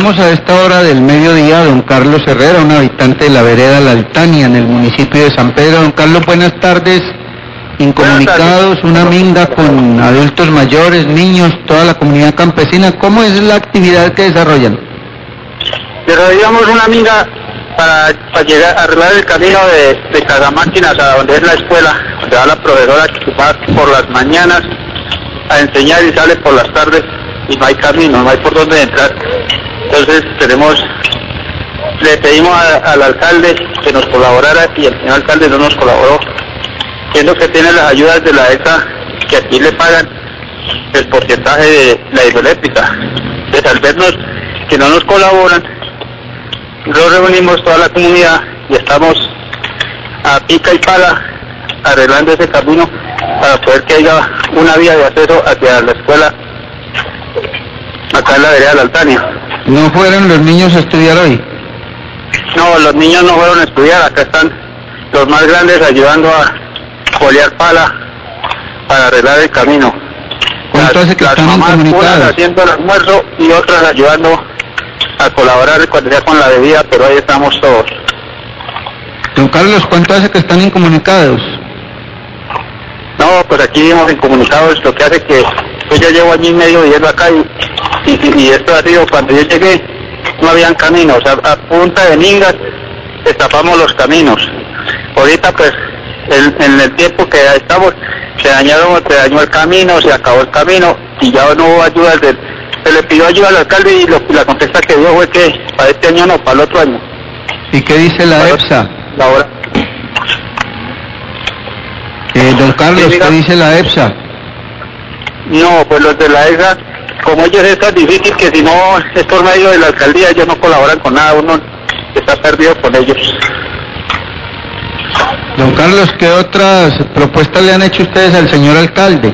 saludamos a esta hora del mediodía a don Carlos Herrera, un habitante de la vereda La Altania, en el municipio de San Pedro. Don Carlos, buenas tardes. Incomunicados, una minga con adultos mayores, niños, toda la comunidad campesina. ¿Cómo es la actividad que desarrollan? Desarrollamos una minga para llegar a arreglar el camino de Casamáquinas a donde es la escuela, donde va la profesora que va por las mañanas a enseñar y sale por las tardes y no hay camino, no hay por dónde entrar. Entonces le pedimos al alcalde que nos colaborara y el señor alcalde no nos colaboró, siendo que tiene las ayudas de la ESA que aquí le pagan el porcentaje de la hidroeléctrica. Entonces al vernos que no nos colaboran, nos reunimos toda la comunidad y estamos a pica y pala arreglando ese camino para poder que haya una vía de acceso hacia la escuela acá en la vereda de La Altania. ¿No fueron los niños a estudiar hoy? No, los niños no fueron a estudiar, acá están los más grandes ayudando a foliar pala para arreglar el camino. ¿Cuánto hace que están incomunicadas? Unas haciendo el almuerzo y otras ayudando a colaborar cuando sea con la bebida, pero ahí estamos todos. Don Carlos, ¿cuánto hace que están incomunicados? No, pues aquí vivimos incomunicados, lo que hace que yo ya llevo año y medio viviendo acá y esto ha sido cuando yo llegué no habían caminos, a punta de mingas destapamos los caminos. Ahorita pues en el tiempo que ya estamos se dañó el camino, se acabó el camino y ya no hubo ayuda. Se le pidió ayuda al alcalde y la contesta que dio fue que para este año no, para el otro año. ¿Y qué dice la EPSA? Ahora. Don Carlos, sí, ¿qué dice la EPSA? No, pues los de la EPSA, como ellos es tan difícil que si no es por medio de la alcaldía, ellos no colaboran con nada, uno está perdido con ellos. Don Carlos, ¿qué otras propuestas le han hecho ustedes al señor alcalde?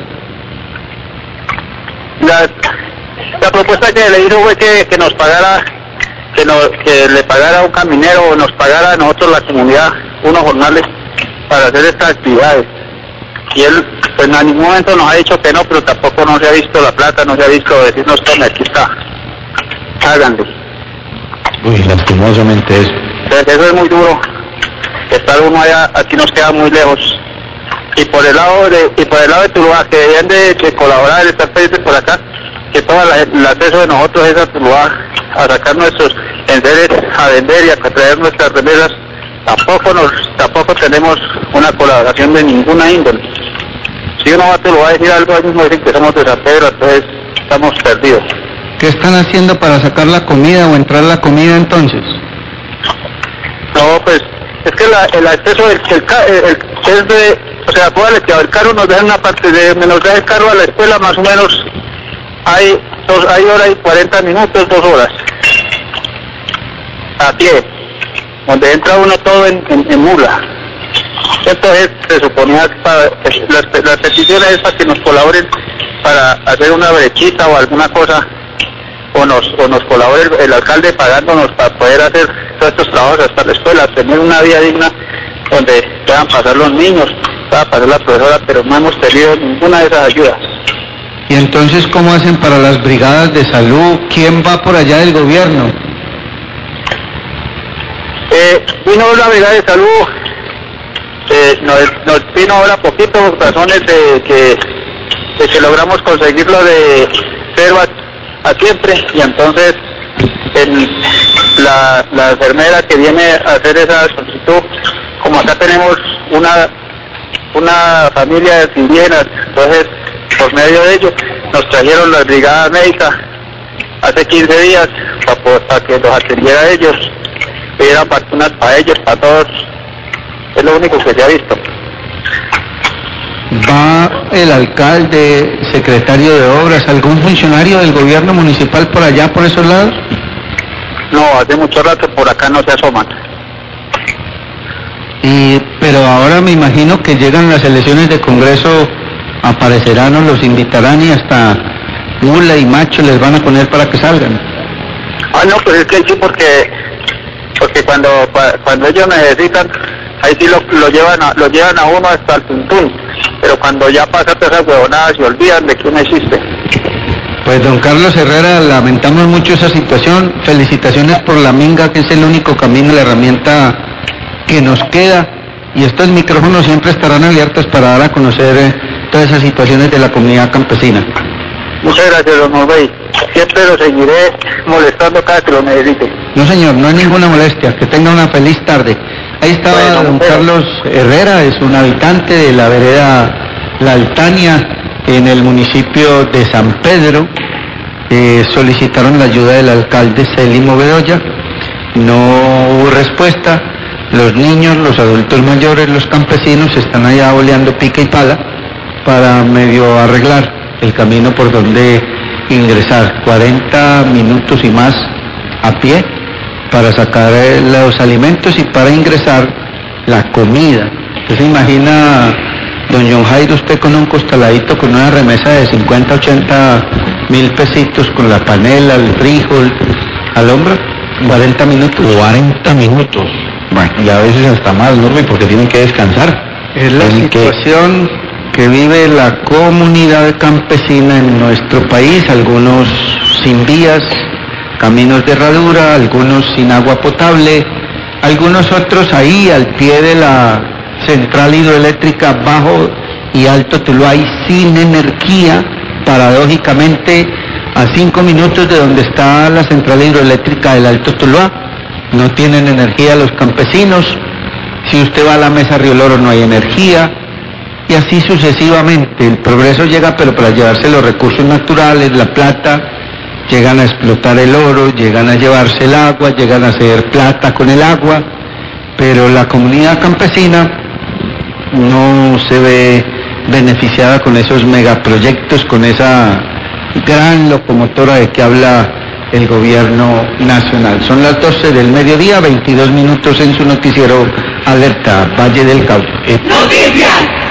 La propuesta que le hizo fue que nos pagara, que le pagara a un caminero o nos pagara a nosotros la comunidad unos jornales para hacer estas actividades. Y él pues en ningún momento nos ha dicho que no, pero tampoco no se ha visto la plata, no se ha visto decirnos tome, aquí está, háganlo. Uy, lastimosamente eso. Entonces eso es muy duro, estar uno allá, aquí nos queda muy lejos. Y por el lado de Tuluá, que deben de colaborar, estar pendientes por acá, que todo el acceso de nosotros es a Tuluá, a sacar nuestros enseres, a vender y a traer nuestras remesas, tampoco tenemos una colaboración de ninguna índole. Si uno va a Tuluá a decir algo, ellos nos dicen que somos de San Pedro, entonces estamos perdidos. ¿Qué están haciendo para sacar la comida o entrar la comida entonces? No, pues es que el acceso es de, o sea, póngale que el carro nos deja una parte de, nos deja el carro a la escuela más o menos, hay hora y 40 minutos, 2 horas, a pie, donde entra uno todo en mula. Entonces se suponía que las peticiones es para que nos colaboren para hacer una brechita o alguna cosa, o nos colabore el alcalde pagándonos para poder hacer todos estos trabajos hasta la escuela, tener una vía digna donde puedan pasar los niños, pueda pasar la profesora, pero no hemos tenido ninguna de esas ayudas. ¿Y entonces cómo hacen para las brigadas de salud? ¿Quién va por allá del gobierno? Vino la brigada de salud, nos vino ahora poquito por razones de que logramos conseguirlo de cero a siempre, y entonces la enfermera que viene a hacer esa solicitud, como acá tenemos una familia de indígenas, entonces por medio de ellos nos trajeron la brigada médica hace 15 días para que los atendiera a ellos, pidieran vacunas para ellos, para todos. Es lo único que se ha visto. ¿Va el alcalde, secretario de obras, algún funcionario del gobierno municipal por allá, por esos lados? No, hace mucho rato por acá no se asoman. Pero ahora me imagino que llegan las elecciones de Congreso, aparecerán o los invitarán y hasta mula y macho les van a poner para que salgan. No, pues es que sí, porque cuando ellos necesitan, ahí sí lo llevan a uno hasta el tuntún, pero cuando ya pasa todas esas huevonadas se olvidan de que uno existe. Pues don Carlos Herrera, lamentamos mucho esa situación. Felicitaciones por la minga, que es el único camino, la herramienta que nos queda. Y estos micrófonos siempre estarán abiertos para dar a conocer todas esas situaciones de la comunidad campesina. Muchas gracias, don Morbey. Siempre lo seguiré molestando cada que lo necesite. No, señor, no hay ninguna molestia. Que tenga una feliz tarde. Ahí estaba Bueno, don Carlos Herrera, es un habitante de la vereda La Altania, en el municipio de San Pedro. Solicitaron la ayuda del alcalde Celimo Bedoya. No hubo respuesta. Los niños, los adultos mayores, los campesinos están allá oleando pica y pala para medio arreglar el camino por donde ingresar. 40 minutos y más a pie para sacar los alimentos y para ingresar la comida. ¿Usted se imagina, don John Jairo, usted con un costaladito, con una remesa de 50, 80 mil pesitos, con la panela, el frijol, al hombro? 40 minutos. 40 minutos. Bueno, y a veces hasta más, ¿no? Porque tienen que descansar. Es la situación que vive la comunidad campesina en nuestro país, algunos sin vías, caminos de herradura, algunos sin agua potable, algunos otros ahí al pie de la central hidroeléctrica Bajo y Alto Tuluá sin energía, paradójicamente a 5 minutos de donde está la central hidroeléctrica del Alto Tuluá. No tienen energía los campesinos. Si usted va a la Mesa Río Loro no hay energía, y así sucesivamente. El progreso llega, pero para llevarse los recursos naturales, la plata, llegan a explotar el oro, llegan a llevarse el agua, llegan a hacer plata con el agua, pero la comunidad campesina no se ve beneficiada con esos megaproyectos, con esa gran locomotora de que habla el gobierno nacional. Son las 12 del mediodía, 22 minutos en su noticiero Alerta Valle del Cauca. Noticias.